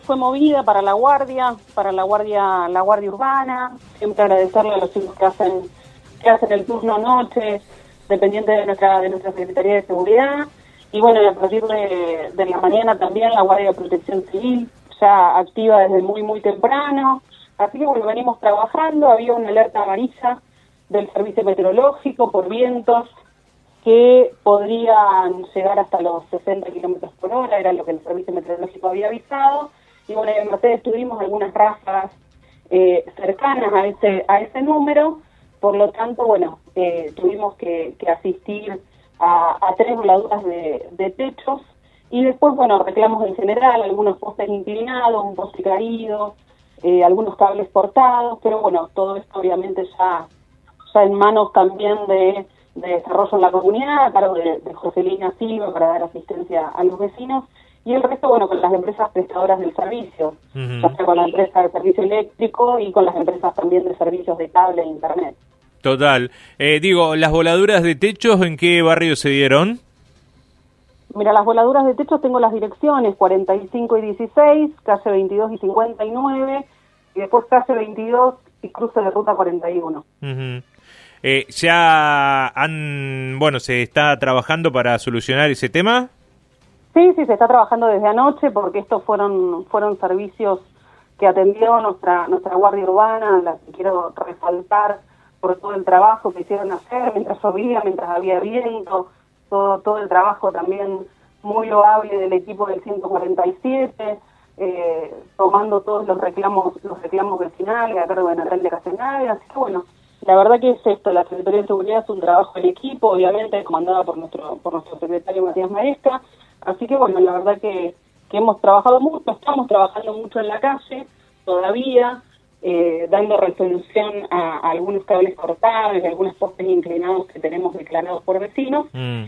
fue movida para la guardia urbana. Siempre agradecerle a los chicos que hacen el turno noche, dependiente de nuestra Secretaría de Seguridad. Y bueno, a partir de la mañana también la Guardia de Protección Civil, ya activa desde muy, muy temprano. Así que bueno, venimos trabajando. Había una alerta amarilla del Servicio Meteorológico por vientos que podrían llegar hasta los 60 kilómetros por hora, era lo que el Servicio Meteorológico había avisado. Y bueno, en Mercedes tuvimos algunas ráfagas cercanas a ese número. Por lo tanto, bueno, tuvimos que asistir a 3 voladuras de techos y después, bueno, reclamos en general, algunos postes inclinados, un poste caído, algunos cables cortados, pero bueno, todo esto obviamente ya en manos también de desarrollo en la comunidad, a cargo de Joselina Silva para dar asistencia a los vecinos, y el resto, bueno, con las empresas prestadoras del servicio, ya sea con la empresa de servicio eléctrico y con las empresas también de servicios de cable e internet. Total. Las voladuras de techos, ¿en qué barrio se dieron? Mira, las voladuras de techos tengo las direcciones 45 y 16, calle 22 y 59, y después calle 22 y cruce de ruta 41. ¿Se está trabajando para solucionar ese tema? Sí, se está trabajando desde anoche porque estos fueron servicios que atendió nuestra Guardia Urbana, la que quiero resaltar por todo el trabajo que hicieron hacer mientras llovía, mientras había viento, todo el trabajo también muy loable del equipo del 147, tomando todos los reclamos vecinales a cargo de Natalia Casenave. Así que bueno, la verdad que es esto, la Secretaría de Seguridad es un trabajo en equipo, obviamente comandada por nuestro secretario Matías Maresca. Así que bueno, la verdad que hemos trabajado mucho, estamos trabajando mucho en la calle todavía, dando resolución a algunos cables cortados, a algunos postes inclinados que tenemos declarados por vecinos,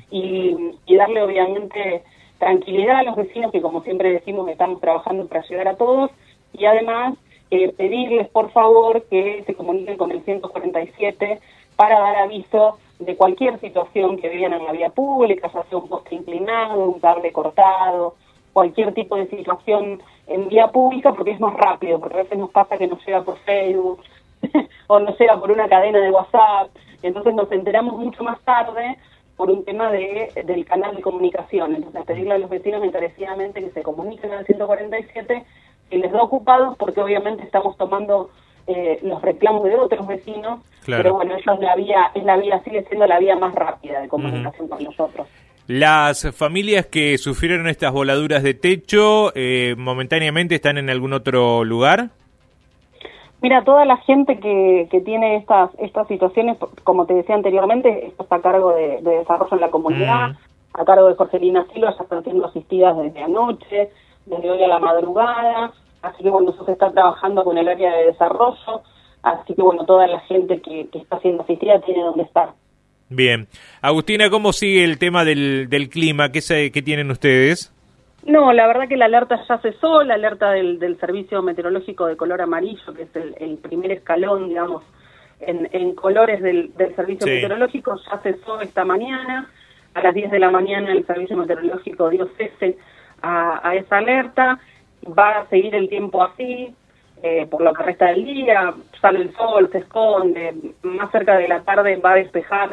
y darle obviamente tranquilidad a los vecinos, que como siempre decimos estamos trabajando para llegar a todos, y además pedirles por favor que se comuniquen con el 147 para dar aviso de cualquier situación que vean en la vía pública, ya sea un poste inclinado, un cable cortado, cualquier tipo de situación en vía pública, porque es más rápido, porque a veces nos pasa que nos llega por Facebook o nos llega por una cadena de WhatsApp, entonces nos enteramos mucho más tarde por un tema del canal de comunicación. Entonces pedirle a los vecinos encarecidamente que se comuniquen al 147 si les da ocupados, porque obviamente estamos tomando los reclamos de otros vecinos, claro. Pero bueno, sigue siendo la vía más rápida de comunicación con nosotros. Las familias que sufrieron estas voladuras de techo, momentáneamente están en algún otro lugar. Mira, toda la gente que tiene estas situaciones, como te decía anteriormente, esto está a cargo de desarrollo en la comunidad, a cargo de Jorgelina Silva, ya están siendo asistidas desde anoche, desde hoy a la madrugada, así que bueno, eso se está trabajando con el área de desarrollo, así que bueno, toda la gente que está siendo asistida tiene donde estar. Bien. Agustina, ¿cómo sigue el tema del clima? ¿Qué tienen ustedes? No, la verdad que la alerta ya cesó, la alerta del Servicio Meteorológico de color amarillo, que es el primer escalón, digamos, en colores del Servicio Meteorológico, ya cesó esta mañana. A las 10 de la mañana el Servicio Meteorológico dio cese a esa alerta. Va a seguir el tiempo así, por lo que resta del día, sale el sol, se esconde, más cerca de la tarde va a despejar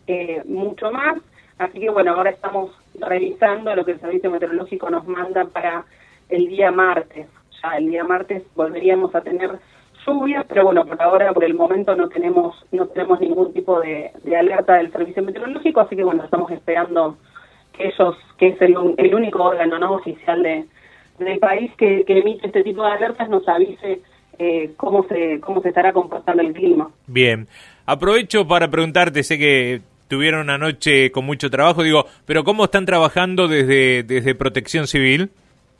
mucho más, así que bueno, ahora estamos revisando lo que el Servicio Meteorológico nos manda para el día martes. Ya el día martes volveríamos a tener lluvias, pero bueno, por ahora, por el momento no tenemos ningún tipo de alerta del Servicio Meteorológico, así que bueno, estamos esperando que es el único órgano no oficial del país que emite este tipo de alertas, nos avise cómo se estará comportando el clima. Bien, aprovecho para preguntarte, sé que tuvieron una noche con mucho trabajo, pero ¿cómo están trabajando desde Protección Civil?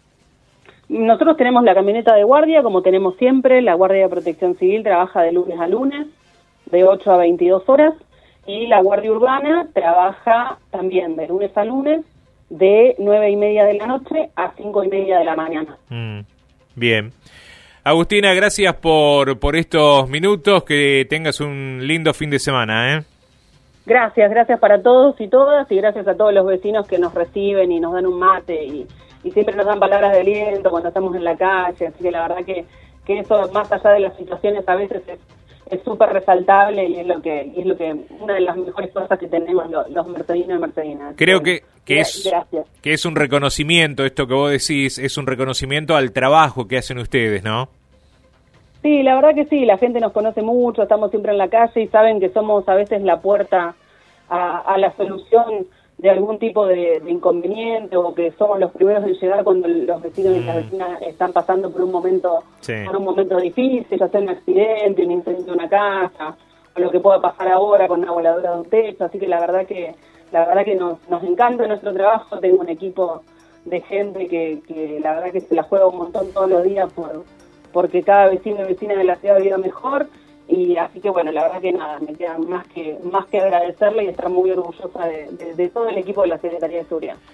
Nosotros tenemos la camioneta de guardia, como tenemos siempre. La Guardia de Protección Civil trabaja de lunes a lunes, de 8 a 22 horas, y la Guardia Urbana trabaja también de lunes a lunes, de 9:30 de la noche a 5:30 de la mañana. Bien. Agustina, gracias por estos minutos, que tengas un lindo fin de semana, Gracias para todos y todas, y gracias a todos los vecinos que nos reciben y nos dan un mate siempre nos dan palabras de aliento cuando estamos en la calle, así que la verdad que eso, más allá de las situaciones, a veces es súper resaltable y es lo que una de las mejores cosas que tenemos los mercedinos y mercedinas. Creo que es un reconocimiento, esto que vos decís, es un reconocimiento al trabajo que hacen ustedes, ¿no? Sí, la verdad que sí, la gente nos conoce mucho, estamos siempre en la calle y saben que somos a veces la puerta a la solución de algún tipo de inconveniente, o que somos los primeros en llegar cuando los vecinos y las vecinas están pasando por un momento difícil, ya sea un accidente, un incendio de una casa, o lo que pueda pasar ahora con una voladura de un techo. Así que la verdad que nos encanta nuestro trabajo. Tengo un equipo de gente que la verdad que se la juega un montón todos los días porque cada vecino y vecina de la ciudad viva mejor. Y así que bueno, la verdad que nada, me queda más que agradecerle y estar muy orgullosa de todo el equipo de la Secretaría de Seguridad.